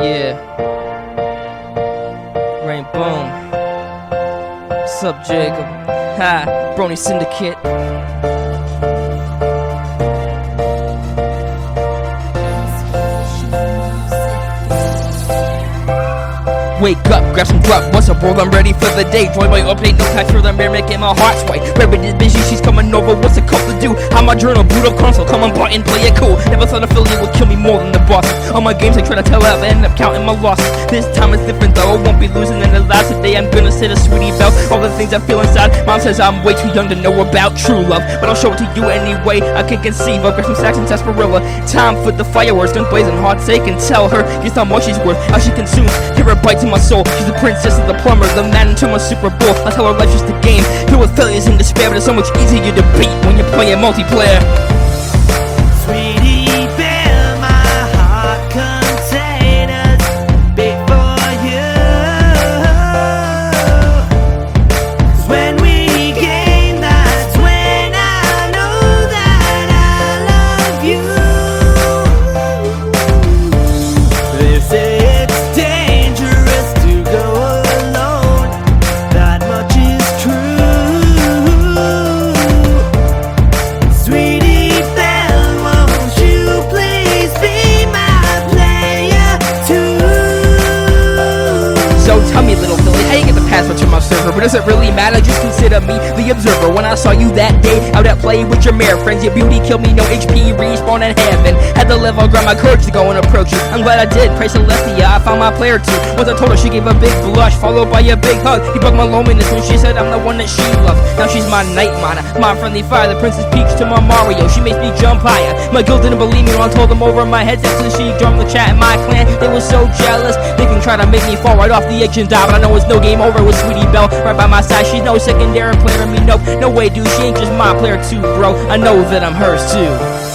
Yeah. Rain Boom. What's up, Jacob? Ha, Brony Syndicate. Wake up, grab some drop, what's up, world? I'm ready for the day. Join my update, no patch for the mirror, making my heart sway. Rabbit is busy, she's coming over, what's a cup to do? How my journal, boot up console, come on button, play it cool. Never thought affiliate would kill me more than the boss. On my games I try to tell out, I end up counting my losses. This time it's different though, I won't be losing in the last day. I'm gonna say the sweetie bell, all the things I feel inside. Mom says I'm way too young to know about true love, but I'll show it to you anyway. I can conceive of, grab some sacks and sarsaparilla. Time for the fireworks, guns blazing, heart sake, and tell her just how much she's worth, how she consumes. Hear her bite to my soul, she's the princess of the plumber, the man into my Super Bowl. I tell her life's just a game, filled with failures and despair, but it's so much easier to beat when you're playing multiplayer. Sweetie belle, my heart containers big for you. 'Cause when we game, that's when I know that I love you. They say it's dangerous to go alone, that much is true. Sweetie belle, won't you please be my player too? So tell me, little Billy, how you get the password to my server? But does it really matter? Just consider me the observer. When I saw you that day out at play with your mare friends, your beauty killed me, no HP, respawn in heaven. Had to live, I'll grab my courage to go and approach you. I'm glad I did, pray Celestia, I found my player too. Once I told her, she gave a big blush, followed by a big hug. He broke my loneliness when she said I'm the one that she loved. Now she's my night mana, my friendly fire, the Princess Peach to my Mario. She makes me jump higher. My guild didn't believe me when I told them over my headset since she drummed the chat in my clan. They were so jealous, they can try to make me fall right off the edge and die, but I know it's no game over with Sweetie Belle right by my side. She's no secondary player to me, no way, dude. She ain't just my player too, bro. I know that I'm hers too.